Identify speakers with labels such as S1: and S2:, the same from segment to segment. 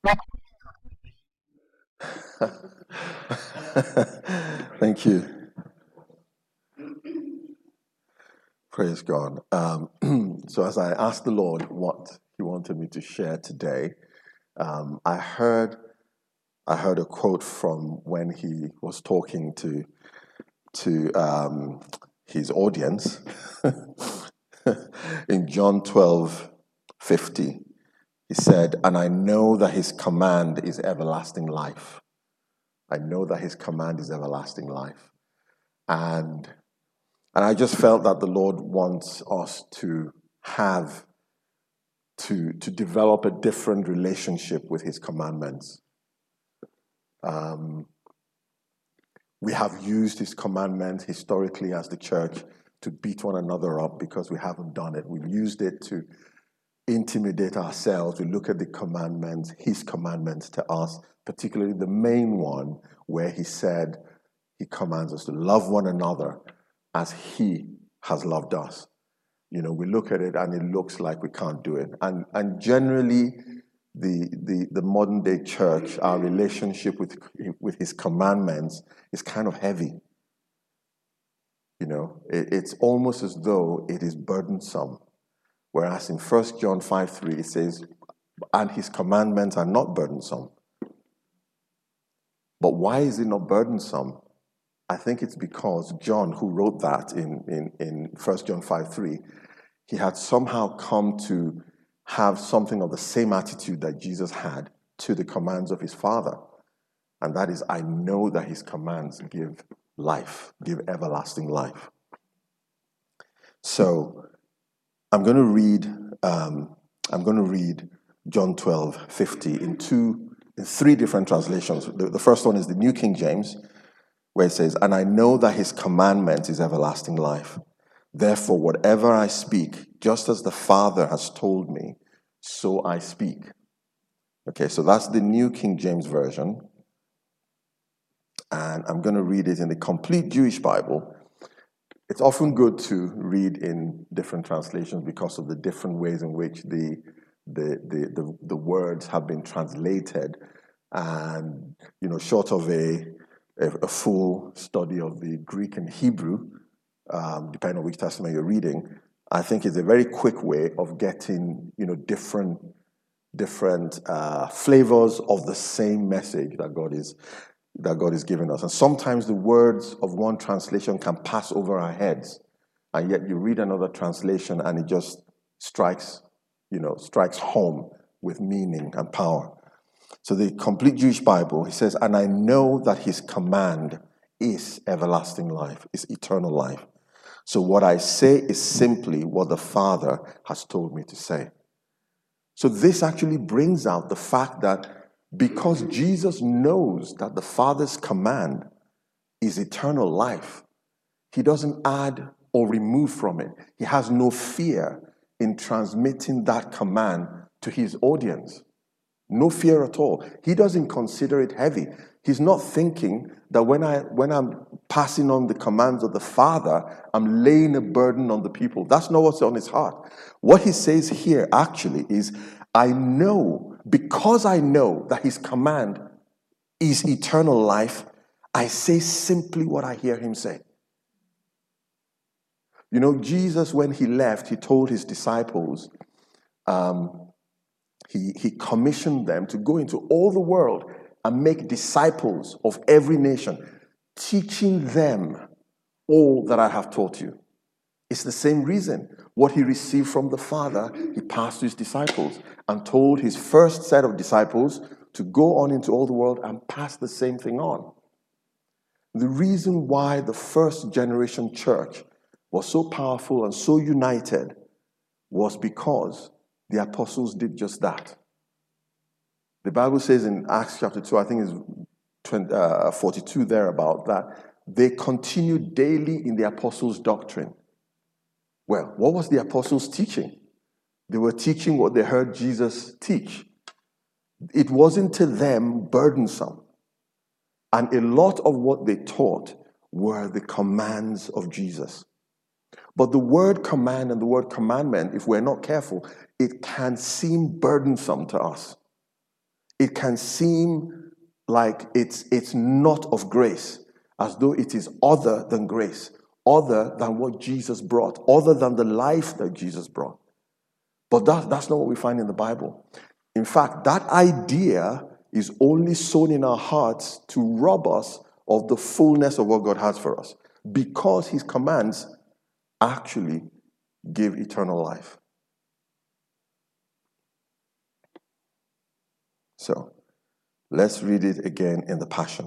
S1: Thank you. Praise God. So as I asked the Lord what He wanted me to share today, I heard a quote from when He was talking to His audience in John 12:50. He said, "And I know that His command is everlasting life. I know that His command is everlasting life." And And I just felt that the Lord wants us to have to develop a different relationship with His commandments. Um, we have used His commandments historically as the church to beat one another up because we haven't done it. We've used it to intimidate ourselves. We look at the commandments, His commandments to us, particularly the main one where He said He commands us to love one another as He has loved us. We look at it and it looks like we can't do it. And generally, the modern day church, our relationship with His commandments is kind of heavy. It's almost as though it is burdensome. Whereas in 1 John 5:3 it says, "And His commandments are not burdensome." But why is it not burdensome? I think it's because John, who wrote that in 1 John 5:3, he had somehow come to have something of the same attitude that Jesus had to the commands of His Father. And that is, I know that His commands give life, give everlasting life. So I'm going to read John 12:50 in three different translations. The first one is the New King James, where it says, "And I know that His commandment is everlasting life. Therefore, whatever I speak, just as the Father has told me, so I speak." Okay, so that's the New King James Version. And I'm going to read it in the Complete Jewish Bible. It's often good to read in different translations because of the different ways in which the words have been translated. And, short of a full study of the Greek and Hebrew, depending on which testament you're reading, I think it's a very quick way of getting, different flavors of the same message that God is giving us. And sometimes the words of one translation can pass over our heads, and yet you read another translation and it just strikes home with meaning and power. So the Complete Jewish Bible, he says, "And I know that His command is everlasting life, is eternal life. So what I say is simply what the Father has told me to say." So this actually brings out the fact that because Jesus knows that the Father's command is eternal life, He doesn't add or remove from it. He has no fear in transmitting that command to His audience. No fear at all. He doesn't consider it heavy. He's not thinking that when I'm passing on the commands of the Father, I'm laying a burden on the people. That's not what's on His heart. What He says here actually is, I know, because I know that His command is eternal life, I say simply what I hear Him say. Jesus, when He left, He told His disciples, He commissioned them to go into all the world and make disciples of every nation, teaching them all that I have taught you. It's the same reason. What He received from the Father, He passed to His disciples and told His first set of disciples to go on into all the world and pass the same thing on. The reason why the first generation church was so powerful and so united was because the apostles did just that. The Bible says in Acts chapter 2, I think it's 42 thereabout, that they continued daily in the apostles' doctrine. Well, what was the apostles teaching? They were teaching what they heard Jesus teach. It wasn't to them burdensome. And a lot of what they taught were the commands of Jesus. But the word command and the word commandment, if we're not careful, it can seem burdensome to us. it can seem like it's not of grace, as though it is other than grace, other than what Jesus brought, other than the life that Jesus brought. But that's not what we find in the Bible. In fact, that idea is only sown in our hearts to rob us of the fullness of what God has for us, because his commands actually give eternal life. So, let's read it again in the Passion.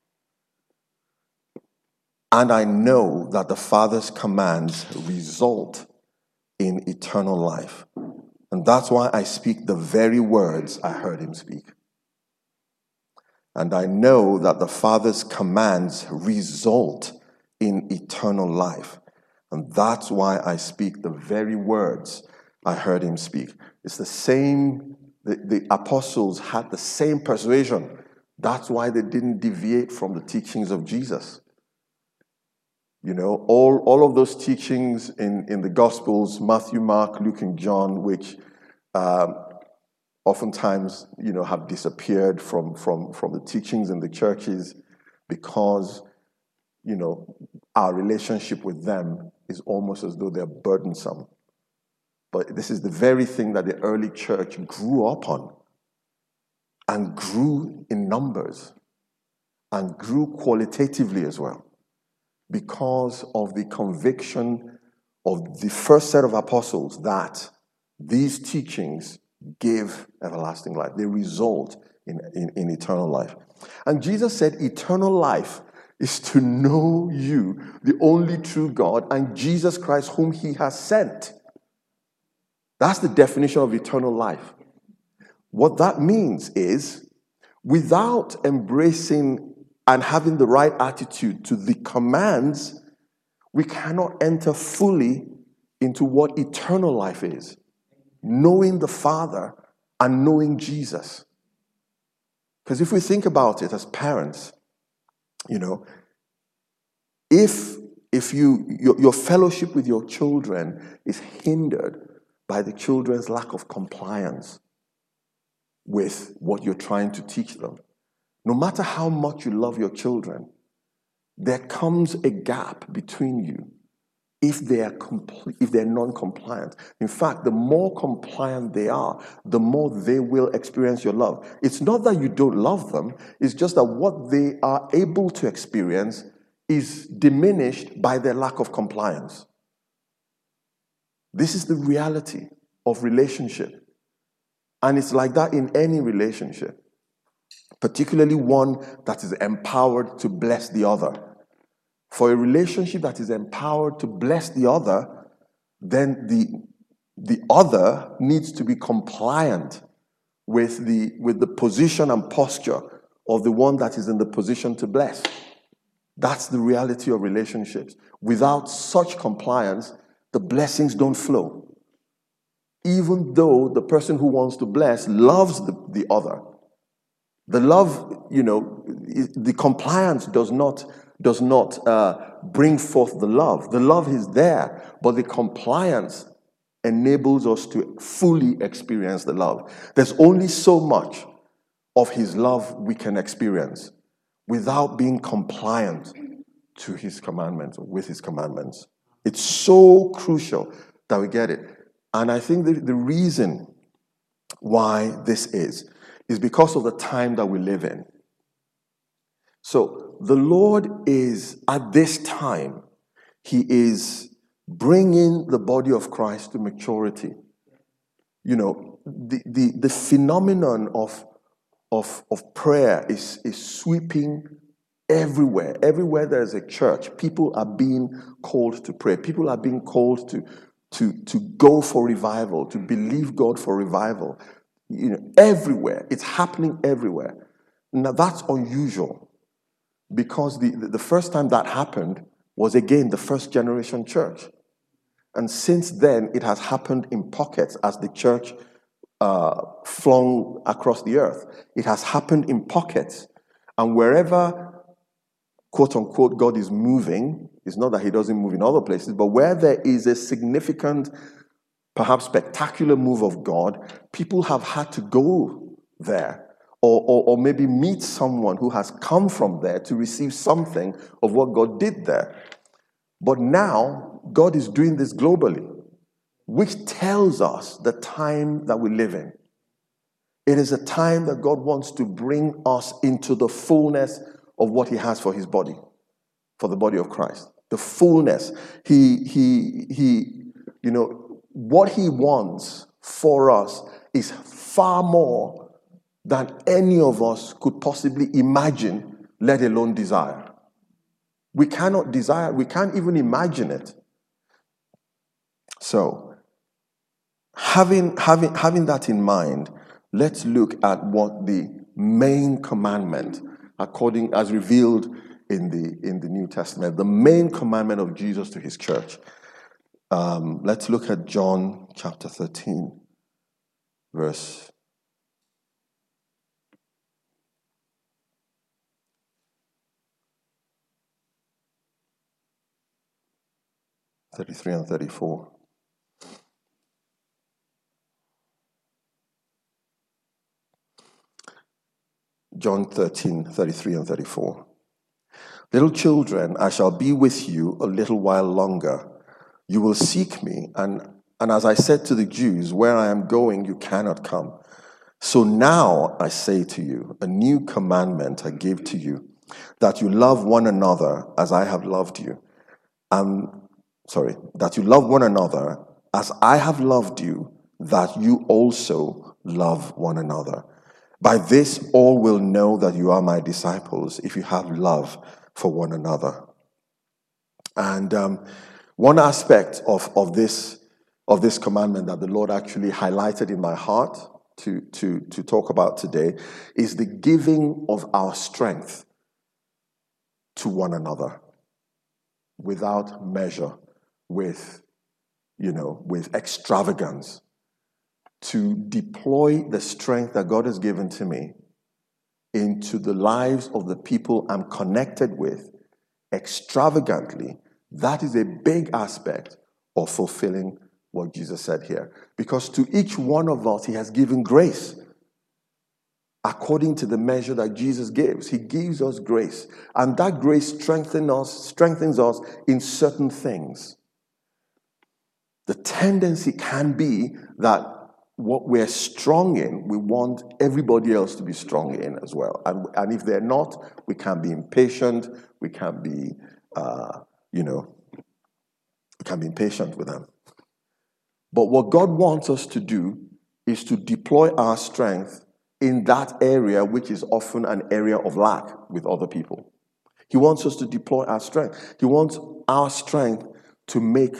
S1: And I know that the Father's commands result in eternal life. And that's why I speak the very words I heard him speak. And I know that the Father's commands result in eternal life. And that's why I speak the very words I heard him speak. It's the same, the apostles had the same persuasion. That's why they didn't deviate from the teachings of Jesus. You know, all of those teachings in the Gospels, Matthew, Mark, Luke, and John, which oftentimes, you know, have disappeared from the teachings in the churches because, you know, our relationship with them is almost as though they're burdensome. But this is the very thing that the early church grew up on, and grew in numbers, and grew qualitatively as well, because of the conviction of the first set of apostles that these teachings give everlasting life. They result in eternal life. And Jesus said eternal life is to know you, the only true God, and Jesus Christ whom he has sent. That's the definition of eternal life. What that means is, without embracing and having the right attitude to the commands, we cannot enter fully into what eternal life is. Knowing the Father and knowing Jesus. Because if we think about it as parents, you know, if your fellowship with your children is hindered by the children's lack of compliance with what you're trying to teach them, no matter how much you love your children, there comes a gap between you if they're non-compliant. In fact, the more compliant they are, the more they will experience your love. It's not that you don't love them, it's just that what they are able to experience is diminished by their lack of compliance. This is the reality of relationship. And it's like that in any relationship, particularly one that is empowered to bless the other. For a relationship that is empowered to bless the other, then the other needs to be compliant with the position and posture of the one that is in the position to bless. That's the reality of relationships. Without such compliance, the blessings don't flow. Even though the person who wants to bless loves the other. The love, you know, the compliance does not bring forth the love. The love is there, but the compliance enables us to fully experience the love. There's only so much of his love we can experience without being compliant to his commandments, or with his commandments. It's so crucial that we get it. And I think the reason why this is because of the time that we live in. So the Lord is, at this time, he is bringing the body of Christ to maturity. You know, the phenomenon of prayer is sweeping everywhere. Everywhere there's a church, people are being called to pray. People are being called to go for revival, to believe God for revival. You know, everywhere. It's happening everywhere. Now that's unusual, because the first time that happened was, again, the first generation church. And since then, it has happened in pockets as the church flung across the earth. It has happened in pockets. And wherever, quote unquote, God is moving, it's not that he doesn't move in other places, but where there is a significant, perhaps spectacular move of God, people have had to go there or maybe meet someone who has come from there to receive something of what God did there. But now, God is doing this globally, which tells us the time that we live in. It is a time that God wants to bring us into the fullness of what He has for His body, for the body of Christ. The fullness. What He wants for us is far more than any of us could possibly imagine, let alone desire. We cannot desire, we can't even imagine it. So, having that in mind, let's look at what the main commandment, according as revealed in the New Testament, the main commandment of Jesus to His church. Let's look at John chapter 13, verse 33 and 34. John 13, 33 and 34. Little children, I shall be with you a little while longer. You will seek me, and as I said to the Jews, where I am going, you cannot come. So now I say to you, a new commandment I give to you, that you love one another as I have loved you. That you love one another as I have loved you, that you also love one another. By this all will know that you are my disciples, if you have love for one another. And one aspect of this commandment that the Lord actually highlighted in my heart to talk about today is the giving of our strength to one another without measure, with extravagance, to deploy the strength that God has given to me into the lives of the people I'm connected with extravagantly. That is a big aspect of fulfilling what Jesus said here. Because to each one of us, He has given grace. According to the measure that Jesus gives, He gives us grace. And that grace strengthens us in certain things. The tendency can be that what we're strong in, we want everybody else to be strong in as well. And if they're not, we can be impatient. We can be, we can be impatient with them. But what God wants us to do is to deploy our strength in that area, which is often an area of lack with other people. He wants us to deploy our strength. He wants our strength to make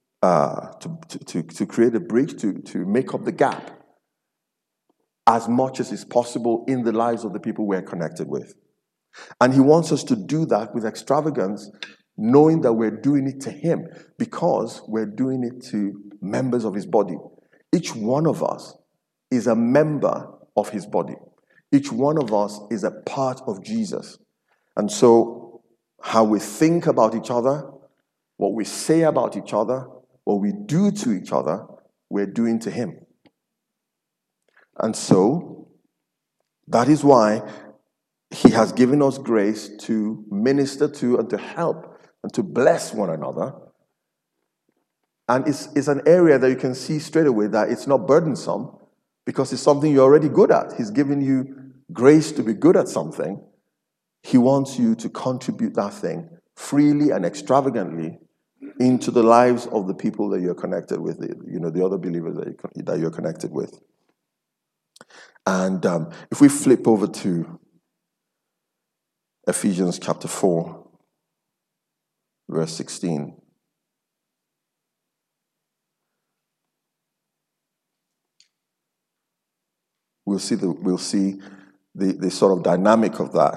S1: to create a bridge, to make up the gap as much as is possible in the lives of the people we're connected with. And He wants us to do that with extravagance, knowing that we're doing it to Him because we're doing it to members of His body. Each one of us is a member of His body. Each one of us is a part of Jesus. And so how we think about each other, what we say about each other, what we do to each other, we're doing to Him. And so, that is why He has given us grace to minister to and to help and to bless one another. And it's an area that you can see straight away that it's not burdensome because it's something you're already good at. He's given you grace to be good at something. He wants you to contribute that thing freely and extravagantly into the lives of the people that you're connected with, the other believers that you're connected with. And if we flip over to Ephesians chapter 4, verse 16. We'll see the sort of dynamic of that.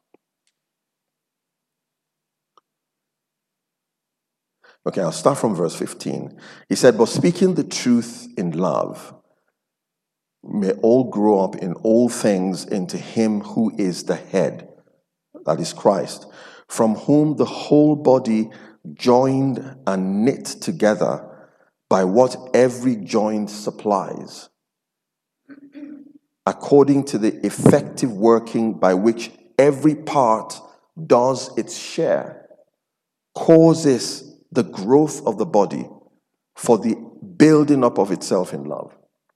S1: Okay, I'll start from verse 15. He said, but speaking the truth in love, may all grow up in all things into Him who is the head, that is Christ, from whom the whole body joined and knit together by what every joint supplies, according to the effective working by which every part does its share, causes the growth of the body for the building up of itself in love.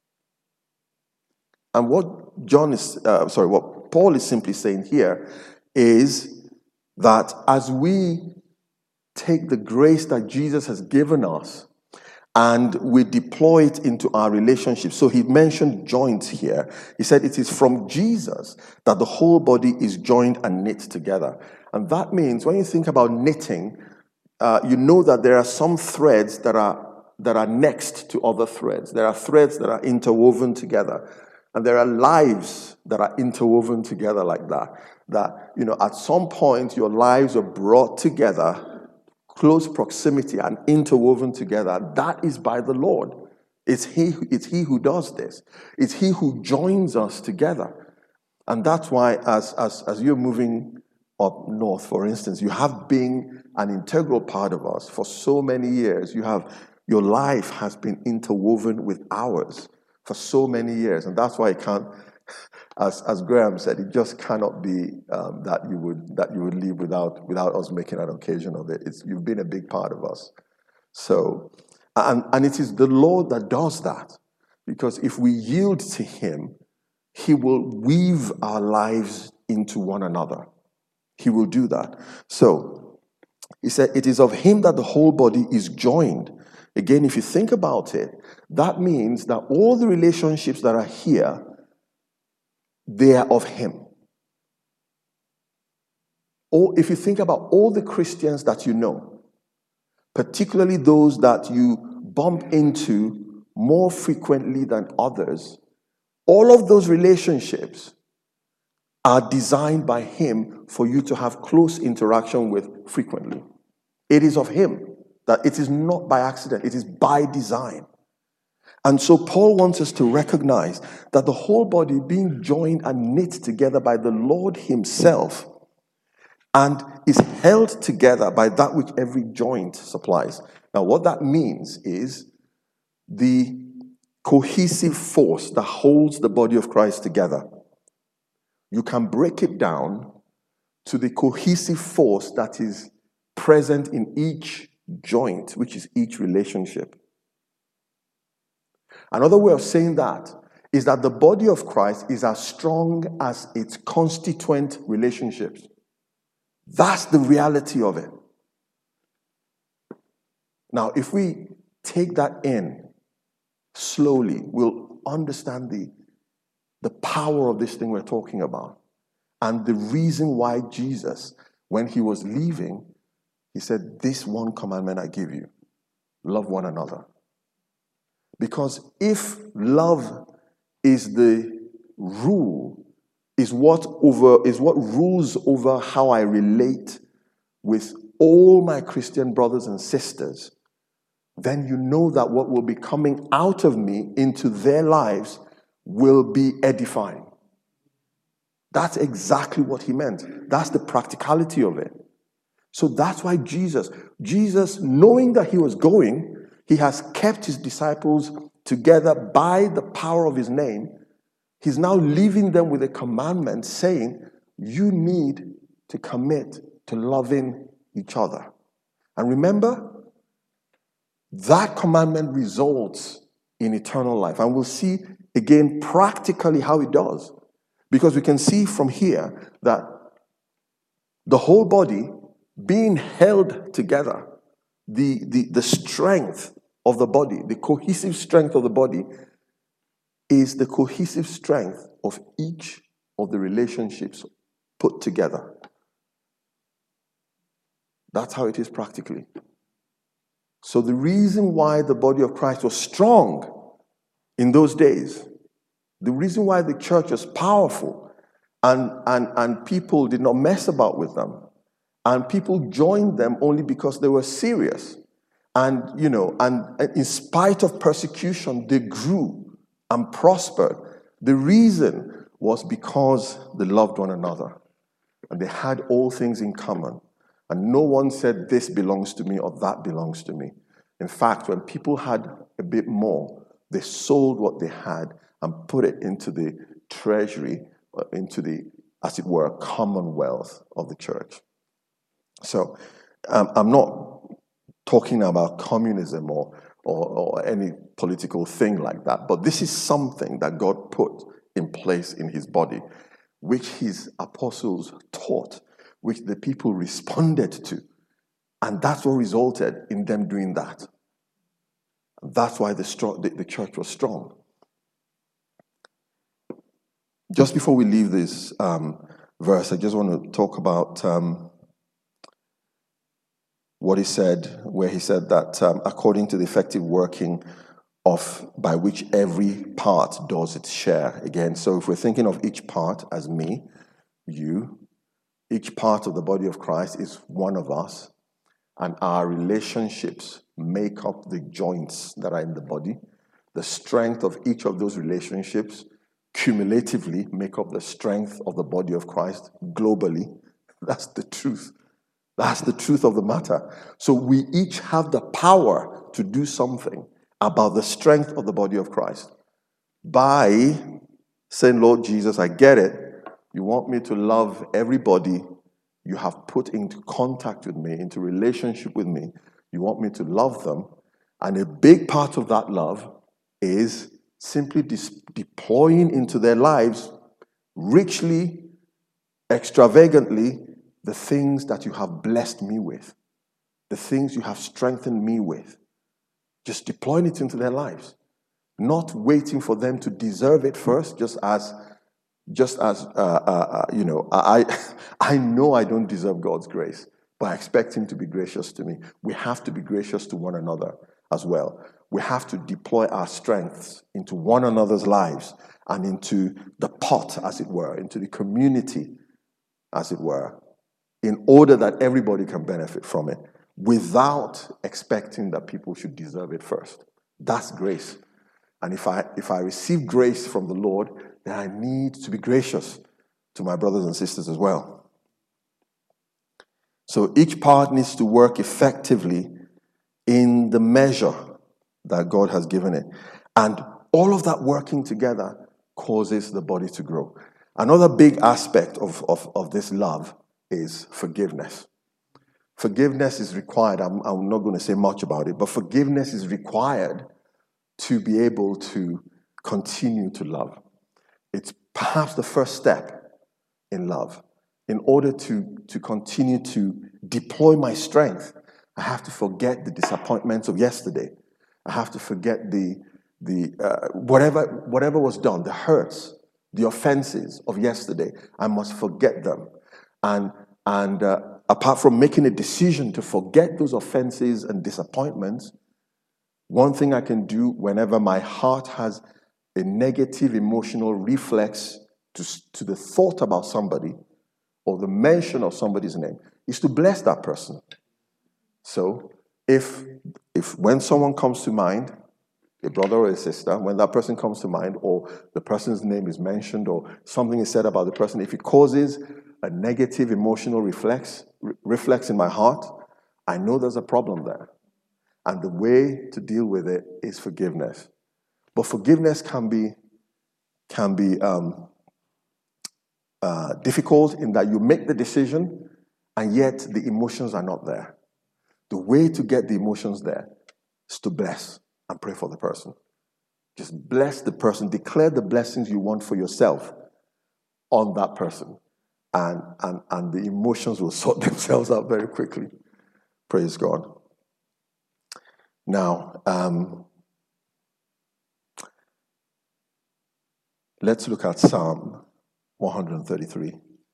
S1: And what what Paul is simply saying here is that as we take the grace that Jesus has given us and we deploy it into our relationships. So he mentioned joints here. He said it is from Jesus that the whole body is joined and knit together. And that means when you think about knitting, you know that there are some threads that are next to other threads. There are threads that are interwoven together. And there are lives that are interwoven together like that. That, at some point your lives are brought together, close proximity and interwoven together. That is by the Lord. It's he who does this. It's he who joins us together. And that's why as you're moving up north, for instance, you have been an integral part of us for so many years. Your life has been interwoven with ours for so many years. And that's why it can't, as Graham said, it just cannot be that you would leave without us making an occasion of it. You've been a big part of us. So, and it is the Lord that does that, because if we yield to him, he will weave our lives into one another. He will do that. So, he said, it is of him that the whole body is joined. Again, if you think about it, that means that all the relationships that are here, they are of him. Or if you think about all the Christians that you know, particularly those that you bump into more frequently than others, all of those relationships are designed by him for you to have close interaction with frequently. It is of him. That it is not by accident, it is by design. And so Paul wants us to recognize that the whole body being joined and knit together by the Lord himself and is held together by that which every joint supplies. Now, what that means is the cohesive force that holds the body of Christ together. You can break it down to the cohesive force that is present in each joint, which is each relationship. Another way of saying that is that the body of Christ is as strong as its constituent relationships. That's the reality of it. Now, if we take that in slowly, we'll understand the power of this thing we're talking about. And the reason why Jesus, when he was leaving, he said, this one commandment I give you, love one another. Because if love is the rule, is what rules over how I relate with all my Christian brothers and sisters, then you know that what will be coming out of me into their lives will be edifying. That's exactly what he meant. That's the practicality of it. So that's why Jesus, knowing that he was going, he has kept his disciples together by the power of his name. He's now leaving them with a commandment saying, you need to commit to loving each other. And remember, that commandment results in eternal life. And we'll see again practically how it does. Because we can see from here that the whole body being held together, the strength of the body, the cohesive strength of the body is the cohesive strength of each of the relationships put together. That's how it is practically. So the reason why the body of Christ was strong in those days, the reason why the church was powerful and people did not mess about with them, and people joined them only because they were serious. And, and in spite of persecution, they grew and prospered. The reason was because they loved one another. And they had all things in common. And no one said, this belongs to me or that belongs to me. In fact, when people had a bit more, they sold what they had and put it into the treasury, into the, as it were, commonwealth of the church. So I'm not talking about communism or any political thing like that, but this is something that God put in place in his body, which his apostles taught, which the people responded to. And that's what resulted in them doing that. That's why the church was strong. Just before we leave this verse, I just want to talk about what he said, where he said that according to the effective working by which every part does its share. Again, so if we're thinking of each part as me, you, each part of the body of Christ is one of us, and our relationships make up the joints that are in the body. The strength of each of those relationships cumulatively make up the strength of the body of Christ globally. That's the truth. That's the truth of the matter. So we each have the power to do something about the strength of the body of Christ by saying, Lord Jesus, I get it. You want me to love everybody you have put into contact with me, into relationship with me. You want me to love them. And a big part of that love is simply deploying into their lives richly, extravagantly, the things that you have blessed me with, the things you have strengthened me with. Just deploying it into their lives, not waiting for them to deserve it first, just as you know, I know I don't deserve God's grace, but I expect him to be gracious to me. We have to be gracious to one another as well. We have to deploy our strengths into one another's lives and into the pot, as it were, into the community, as it were, in order that everybody can benefit from it without expecting that people should deserve it first. That's grace. And if I receive grace from the Lord, then I need to be gracious to my brothers and sisters as well. So each part needs to work effectively in the measure that God has given it. And all of that working together causes the body to grow. Another big aspect of this love is forgiveness. Forgiveness is required. I'm not going to say much about it, but forgiveness is required to be able to continue to love. It's perhaps the first step in love. In order to continue to deploy my strength, I have to forget the disappointments of yesterday. I have to forget the whatever was done, the hurts, the offenses of yesterday. I must forget them. And apart from making a decision to forget those offenses and disappointments, one thing I can do whenever my heart has a negative emotional reflex to the thought about somebody or the mention of somebody's name is to bless that person. So if when someone comes to mind, a brother or a sister, when that person comes to mind or the person's name is mentioned or something is said about the person, if it causes a negative emotional reflex in my heart, I know there's a problem there. And the way to deal with it is forgiveness. But forgiveness can be difficult in that you make the decision and yet the emotions are not there. The way to get the emotions there is to bless and pray for the person. Just bless the person. Declare the blessings you want for yourself on that person. And the emotions will sort themselves out very quickly. Praise God. Now, let's look at Psalm 133.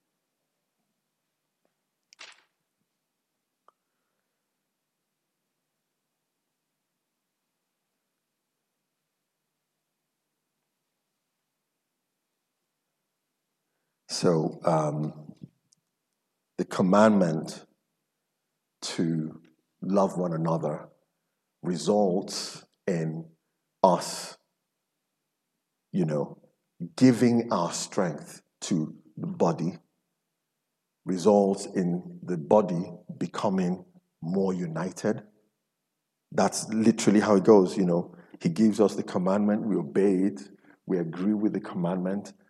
S1: So, the commandment to love one another results in us, giving our strength to the body, results in the body becoming more united. That's literally how it goes, He gives us the commandment, we obey it, we agree with the commandment,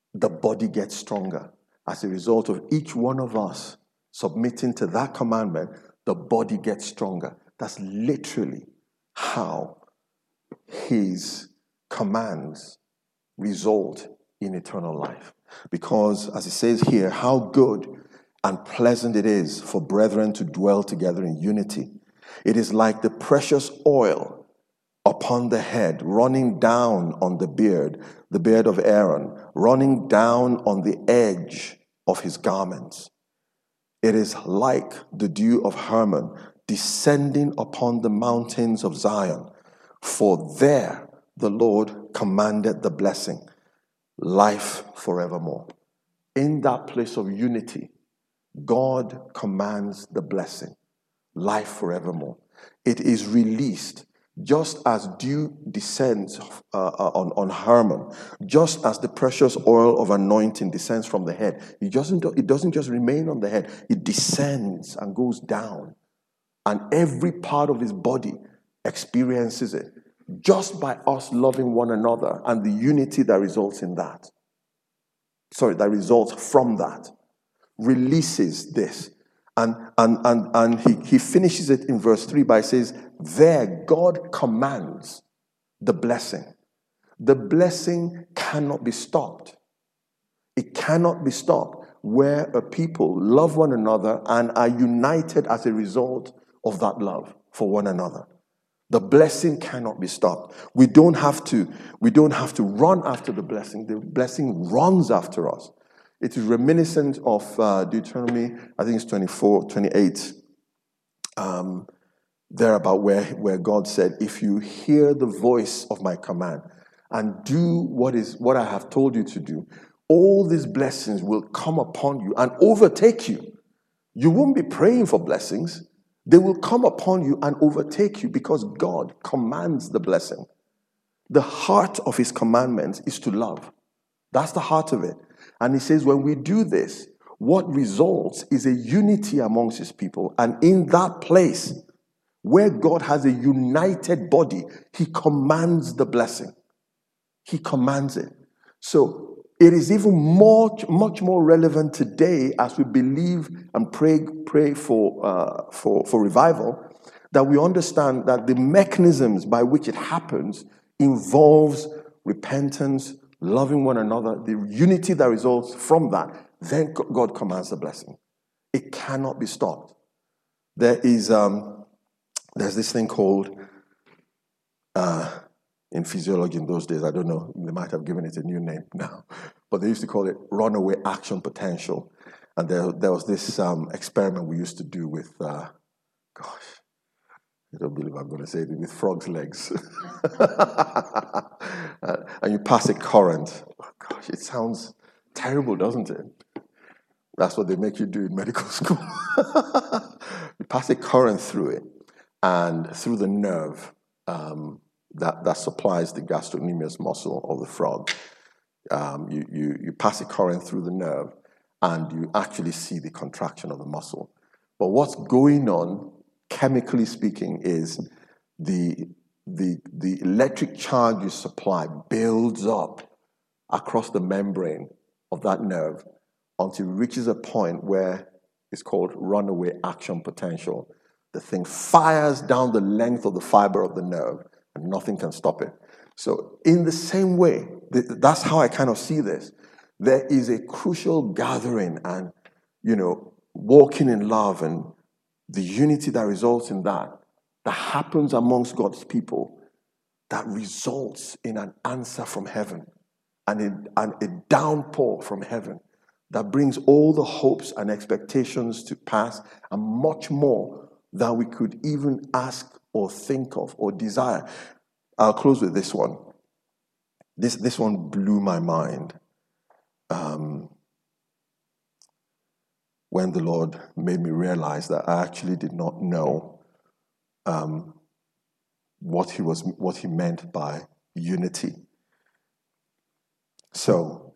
S1: the body gets stronger. As a result of each one of us submitting to that commandment, the body gets stronger. That's literally how his commands result in eternal life. Because, as it says here, how good and pleasant it is for brethren to dwell together in unity. It is like the precious oil upon the head, running down on the beard of Aaron, running down on the edge of his garments. It is like the dew of Hermon descending upon the mountains of Zion. For there the Lord commanded the blessing, life forevermore. In that place of unity, God commands the blessing, life forevermore. It is released just as dew descends on Hermon, just as the precious oil of anointing descends from the head. It doesn't just remain on the head, it descends and goes down. And every part of his body experiences it just by us loving one another and the unity that results in that. That results from that, releases this. And he finishes it in verse 3 by says, there God commands the blessing. The blessing cannot be stopped. It cannot be stopped where a people love one another and are united as a result of that love for one another. The blessing cannot be stopped. We don't have to run after the blessing. The blessing runs after us. It is reminiscent of Deuteronomy, I think it's 24, 28, thereabout where God said, if you hear the voice of my command and do what I have told you to do, all these blessings will come upon you and overtake you. You won't be praying for blessings. They will come upon you and overtake you because God commands the blessing. The heart of his commandments is to love. That's the heart of it. And he says, when we do this, what results is a unity amongst his people. And in that place, where God has a united body, he commands the blessing. He commands it. So it is even much more relevant today as we believe and pray for revival, that we understand that the mechanisms by which it happens involves repentance, loving one another, the unity that results from that. Then God commands the blessing. It cannot be stopped. There's this thing called, in physiology in those days, I don't know, they might have given it a new name now, but they used to call it runaway action potential. And there was this experiment we used to do with, I don't believe I'm going to say it, with frogs' legs. And you pass a current. Oh, gosh, it sounds terrible, doesn't it? That's what they make you do in medical school. You pass a current through it and through the nerve that supplies the gastrocnemius muscle of the frog. You pass a current through the nerve and you actually see the contraction of the muscle. But what's going on, chemically speaking, is the electric charge you supply builds up across the membrane of that nerve until it reaches a point where it's called runaway action potential. The thing fires down the length of the fiber of the nerve and nothing can stop it. So in the same way, that's how I kind of see this. There is a crucial gathering and, walking in love and the unity that results in that happens amongst God's people, that results in an answer from heaven and a downpour from heaven that brings all the hopes and expectations to pass and much more than we could even ask or think of or desire. I'll close with this one. This one blew my mind when the Lord made me realize that I actually did not know what he meant by unity. So,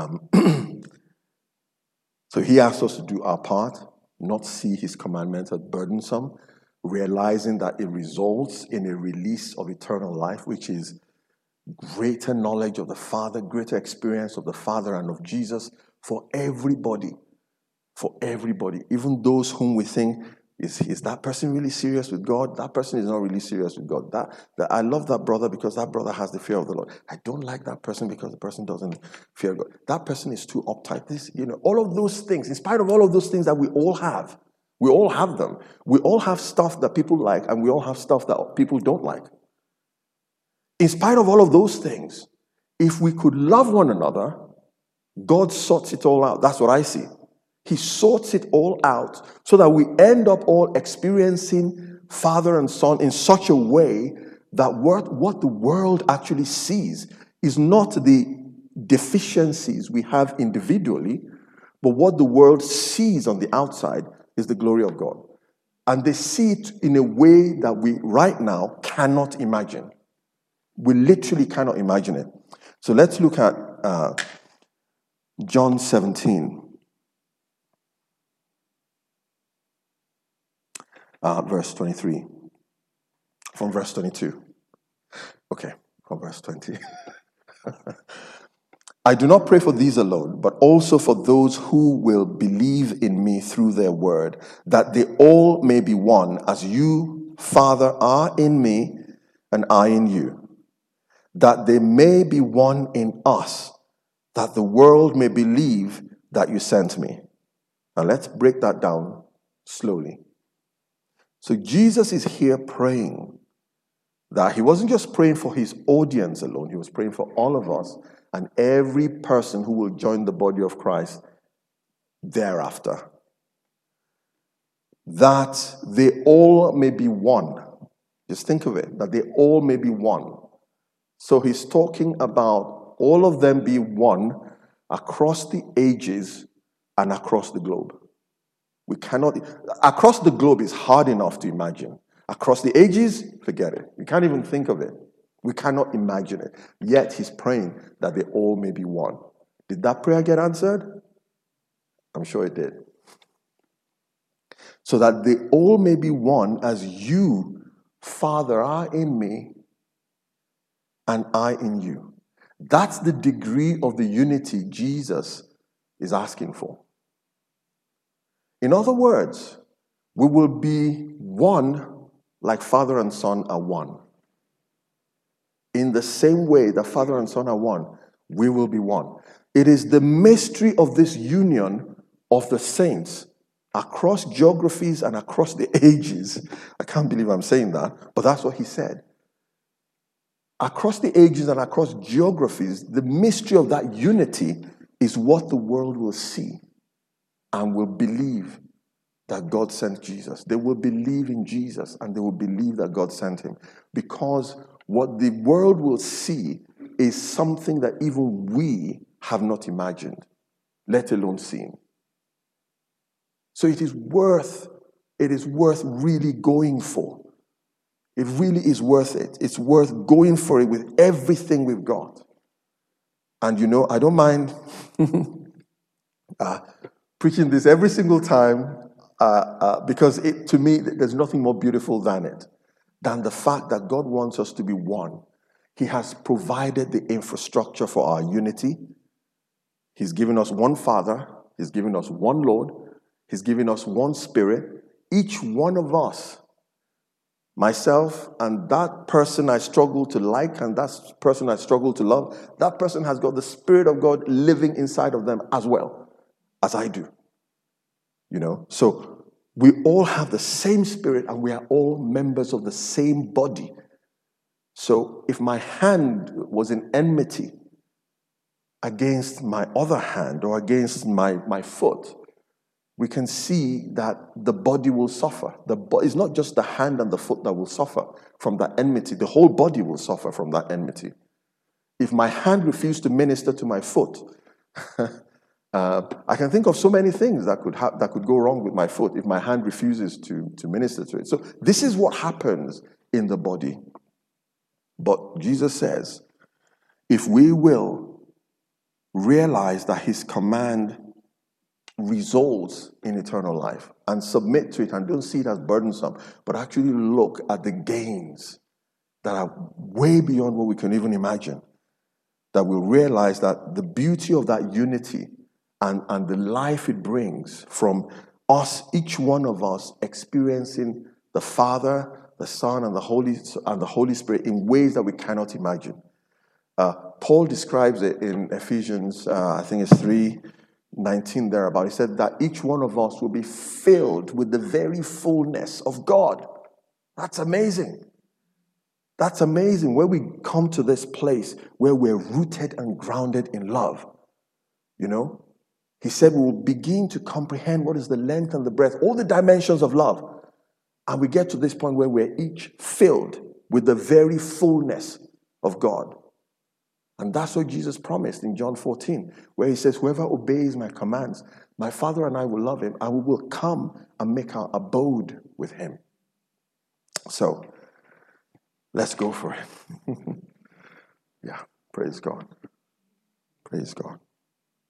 S1: so he asked us to do our part, not see his commandments as burdensome, realizing that it results in a release of eternal life, which is greater knowledge of the Father, greater experience of the Father and of Jesus for everybody. For everybody. Even those whom we think, is that person really serious with God? That person is not really serious with God. I love that brother because that brother has the fear of the Lord. I don't like that person because the person doesn't fear God. That person is too uptight. All of those things, in spite of all of those things that we all have them. We all have stuff that people like, and we all have stuff that people don't like. In spite of all of those things, if we could love one another, God sorts it all out. That's what I see. He sorts it all out so that we end up all experiencing Father and Son in such a way that what the world actually sees is not the deficiencies we have individually, but what the world sees on the outside is the glory of God. And they see it in a way that we right now cannot imagine. We literally cannot imagine it. So let's look at John 17. Verse 23. From verse 22. Okay, from verse 20. I do not pray for these alone, but also for those who will believe in me through their word, that they all may be one, as you, Father, are in me and I in you, that they may be one in us, that the world may believe that you sent me. Now let's break that down slowly. So Jesus is here praying that he wasn't just praying for his audience alone, he was praying for all of us and every person who will join the body of Christ thereafter. That they all may be one. Just think of it, that they all may be one. So he's talking about all of them be one across the ages and across the globe. We cannot, across the globe is hard enough to imagine. Across the ages, forget it. We can't even think of it. We cannot imagine it. Yet he's praying that they all may be one. Did that prayer get answered? I'm sure it did. So that they all may be one as you, Father, are in me and I in you. That's the degree of the unity Jesus is asking for. In other words, we will be one like Father and Son are one. In the same way that Father and Son are one, we will be one. It is the mystery of this union of the saints across geographies and across the ages. I can't believe I'm saying that, but that's what he said. Across the ages and across geographies, the mystery of that unity is what the world will see and will believe that God sent Jesus. They will believe in Jesus and they will believe that God sent him. Because what the world will see is something that even we have not imagined, let alone seen. So it is worth really going for. It really is worth it. It's worth going for it with everything we've got. And I don't mind preaching this every single time because to me, there's nothing more beautiful than the fact that God wants us to be one. He has provided the infrastructure for our unity. He's given us one Father. He's given us one Lord. He's given us one Spirit. Each one of us, myself and that person I struggle to like and that person I struggle to love, that person has got the Spirit of God living inside of them as well as I do. So we all have the same Spirit and we are all members of the same body. So if my hand was in enmity against my other hand or against my foot, we can see that the body will suffer. It's not just the hand and the foot that will suffer from that enmity. The whole body will suffer from that enmity. If my hand refused to minister to my foot, I can think of so many things that could go wrong with my foot if my hand refuses to minister to it. So this is what happens in the body. But Jesus says, if we will realize that his command results in eternal life and submit to it and don't see it as burdensome, but actually look at the gains that are way beyond what we can even imagine, that we'll realize that the beauty of that unity and the life it brings from us, each one of us, experiencing the Father, the Son, and the Holy Spirit in ways that we cannot imagine. Paul describes it in Ephesians, I think it's 3:19 thereabout. He said that each one of us will be filled with the very fullness of God. That's amazing. That's amazing where we come to this place where we're rooted and grounded in love. You know, he said we will begin to comprehend what is the length and the breadth, all the dimensions of love. And we get to this point where we're each filled with the very fullness of God. And that's what Jesus promised in John 14, where he says, whoever obeys my commands, my Father and I will love him, and we will come and make our abode with him. So, let's go for it. Yeah, praise God. Praise God.